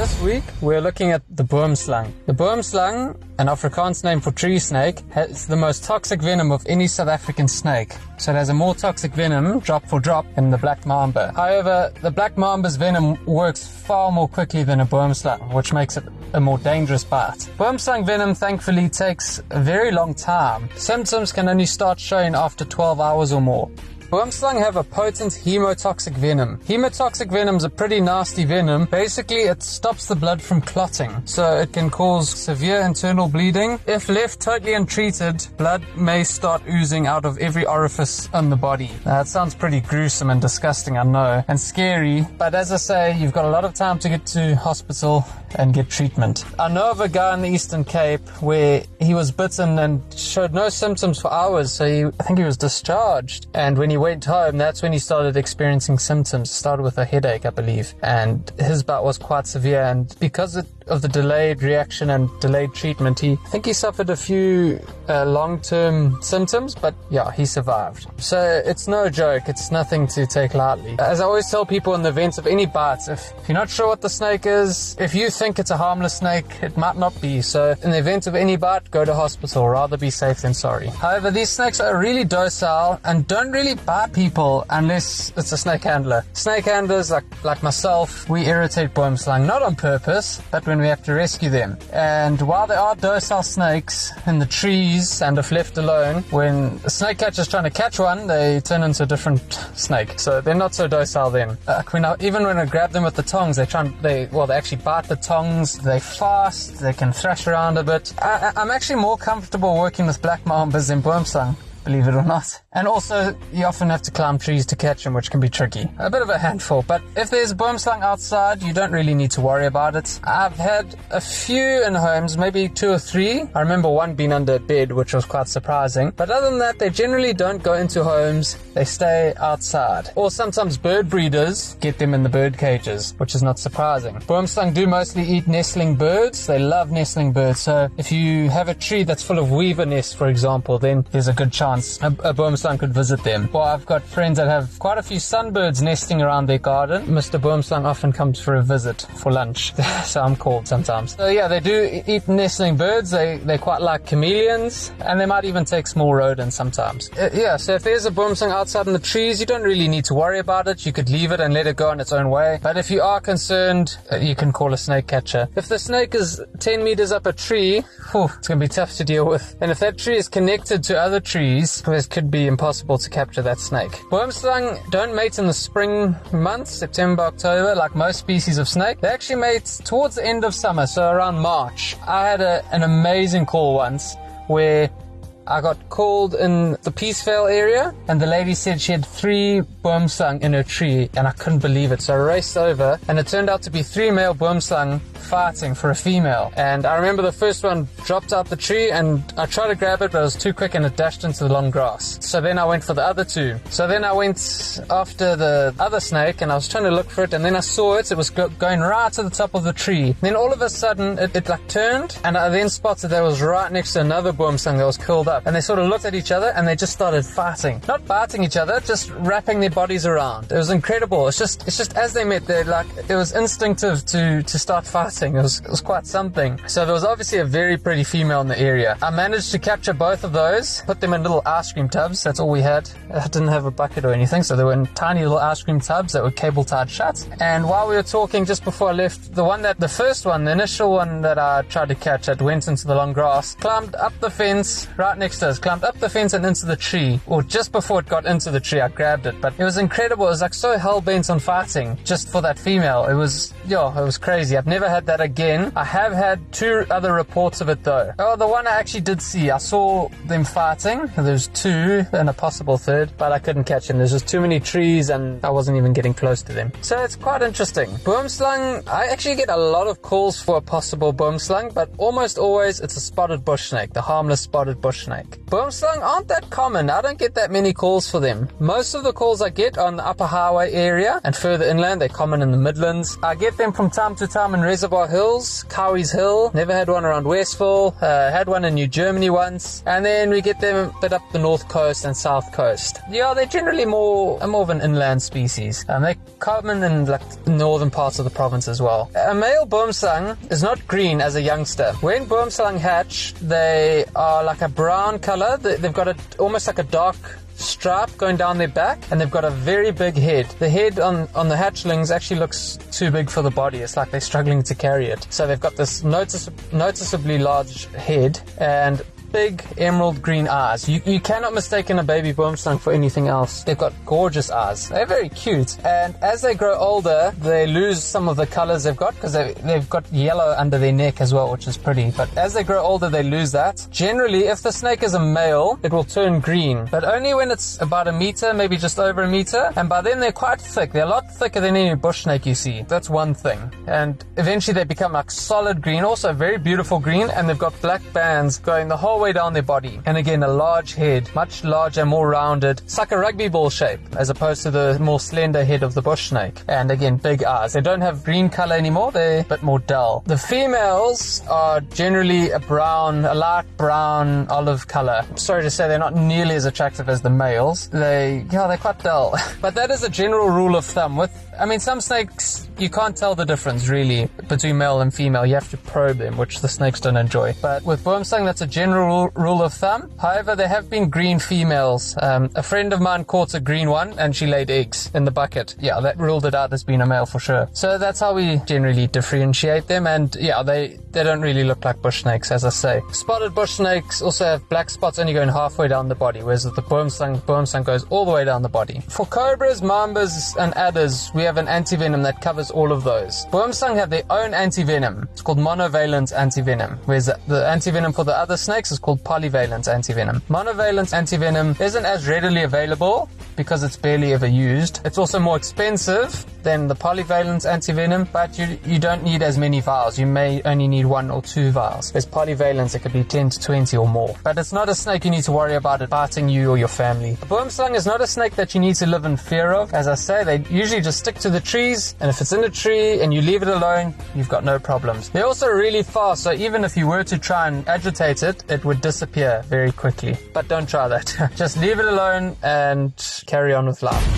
This week, we're looking at the boomslang. The boomslang, an Afrikaans name for tree snake, has the most toxic venom of any South African snake. So it has a more toxic venom, drop for drop, than the black mamba. However, the black mamba's venom works far more quickly than a boomslang, which makes it a more dangerous bite. Boomslang venom, thankfully, takes a very long time. Symptoms can only start showing after 12 hours or more. Boomslang have a potent hemotoxic venom. Hemotoxic venom is a pretty nasty venom. Basically, it stops the blood from clotting, so it can cause severe internal bleeding. If left totally untreated, blood may start oozing out of every orifice on the body. Now, that sounds pretty gruesome and disgusting, I know, and scary, but as I say, you've got a lot of time to get to hospital and get treatment. I know of a guy in the Eastern Cape where he was bitten and showed no symptoms for hours, so I think he was discharged, and when he went home, that's when he started experiencing symptoms. It started with a headache, I believe, and his bout was quite severe, and because of the delayed reaction and delayed treatment, I think he suffered a few long-term symptoms, but yeah, he survived. So it's no joke, it's nothing to take lightly. As I always tell people in the event of any bites, if you're not sure what the snake is, if you think it's a harmless snake, it might not be. So in the event of any bite, go to hospital. Rather be safe than sorry. However, these snakes are really docile and don't really bite people unless it's a snake handler. Snake handlers like myself, we irritate boomslang, not on purpose, but when we have to rescue them. And while there are docile snakes in the trees, and if left alone, when a snake catcher is trying to catch one, they turn into a different snake. So they're not so docile then. Even when I grab them with the tongs, they actually bite the tongs, they fast, they can thrash around a bit. I'm actually more comfortable working with black mambas than boomslang, believe it or not. And also, you often have to climb trees to catch them, which can be tricky. A bit of a handful, but if there's a boomslang outside, you don't really need to worry about it. I've had a few in homes, maybe 2 or 3. I remember one being under a bed, which was quite surprising. But other than that, they generally don't go into homes. They stay outside. Or sometimes bird breeders get them in the bird cages, which is not surprising. Boomslang do mostly eat nestling birds. They love nestling birds. So if you have a tree that's full of weaver nests, for example, then there's a good chance a boomslang could visit them. Or I've got friends that have quite a few sunbirds nesting around their garden. Mr. Boomslang often comes for a visit for lunch, so I'm called sometimes. So yeah, they do eat nestling birds. They quite like chameleons, and they might even take small rodents sometimes. So if there's a boomslang outside in the trees, you don't really need to worry about it. You could leave it and let it go on its own way. But if you are concerned, you can call a snake catcher. If the snake is 10 meters up a tree, it's going to be tough to deal with. And if that tree is connected to other trees, it could be impossible to capture that snake. Boomslang don't mate in the spring months, September, October, like most species of snake. They actually mate towards the end of summer, so around March. I had an amazing call once where I got called in the Peacevale area, and the lady said she had 3 boomslang in her tree, and I couldn't believe it. So I raced over, and it turned out to be 3 male boomslang fighting for a female. And I remember the first one dropped out the tree, and I tried to grab it, but it was too quick, and it dashed into the long grass. So then I went for the other 2. So then I went after the other snake, and I was trying to look for it, and then I saw it. It was going right to the top of the tree. Then all of a sudden, it turned, and I then spotted that it was right next to another boomslang that was curled up. And they sort of looked at each other, and they just started fighting. Not biting each other, just wrapping their bodies around. It was incredible. It's just as they met, it was instinctive to start fighting. It was quite something. So there was obviously a very pretty female in the area. I managed to capture both of those, put them in little ice cream tubs. That's all we had. I didn't have a bucket or anything, so they were in tiny little ice cream tubs that were cable tied shut. And while we were talking, just before I left, the initial one that I tried to catch that went into the long grass, climbed up the fence right next to us, climbed up the fence and into the tree. Or just before it got into the tree, I grabbed it. But it was incredible. It was like so hell-bent on fighting just for that female. It was crazy. I've never had that again. I have had 2 other reports of it though. Oh, the one I actually did see, I saw them fighting. There's 2 and a possible 3rd, but I couldn't catch them. There's just too many trees and I wasn't even getting close to them. So it's quite interesting. Boomslang, I actually get a lot of calls for a possible boomslang, but almost always it's a spotted bush snake, the harmless spotted bush snake. Boomslang aren't that common. I don't get that many calls for them. Most of the calls I I get on the Upper Highway area and further inland. They're common in the Midlands. I get them from time to time in Reservoir Hills, Cowie's Hill. Never had one around Westville. Had one in New Germany once. And then we get them a bit up the north coast and south coast. Yeah, they're generally more of an inland species. They're common in like the northern parts of the province as well. A male boomslang is not green as a youngster. When boomslang hatch, they are like a brown color. They've got almost like a dark stripe going down their back, and they've got a very big head. The head on the hatchlings actually looks too big for the body. It's like they're struggling to carry it. So they've got this noticeably large head and big emerald green eyes. You cannot mistake a baby boomslang for anything else. They've got gorgeous eyes. They're very cute. And as they grow older, they lose some of the colors they've got because they've got yellow under their neck as well, which is pretty. But as they grow older, they lose that. Generally, if the snake is a male, it will turn green, but only when it's about a meter, maybe just over a meter. And by then, they're quite thick. They're a lot thicker than any bush snake you see. That's one thing. And eventually, they become like solid green, also very beautiful green, and they've got black bands going the whole way down their body. And again, a large head, much larger, more rounded. It's like a rugby ball shape as opposed to the more slender head of the bush snake. And again, big eyes. They don't have green color anymore. They're a bit more dull. The females are generally a light brown olive color. Sorry to say, they're not nearly as attractive as the males. They're quite dull. But that is a general rule of thumb. Some snakes, you can't tell the difference really between male and female. You have to probe them, which the snakes don't enjoy. But with boomslang, that's a general rule of thumb. However, there have been green females. A friend of mine caught a green one and she laid eggs in the bucket. Yeah, that ruled it out as being a male for sure. So that's how we generally differentiate them. And yeah, they don't really look like bush snakes, as I say. Spotted bush snakes also have black spots only going halfway down the body, whereas the boomslang goes all the way down the body. For cobras, mambas, and adders, we have an antivenom that covers all of those. Boomslang have their own antivenom. It's called monovalent antivenom, whereas the antivenom for the other snakes is called polyvalent antivenom. Monovalent antivenom isn't as readily available because it's barely ever used. It's also more expensive than the polyvalent antivenom, but you don't need as many vials. You may only need 1 or 2 vials. There's polyvalent, it could be 10 to 20 or more. But it's not a snake you need to worry about it biting you or your family. A boomslang is not a snake that you need to live in fear of. As I say, they usually just stick to the trees, and if it's in a tree and you leave it alone, you've got no problems. They're also really fast, so even if you were to try and agitate it, it would disappear very quickly. But don't try that. Just leave it alone and carry on with life.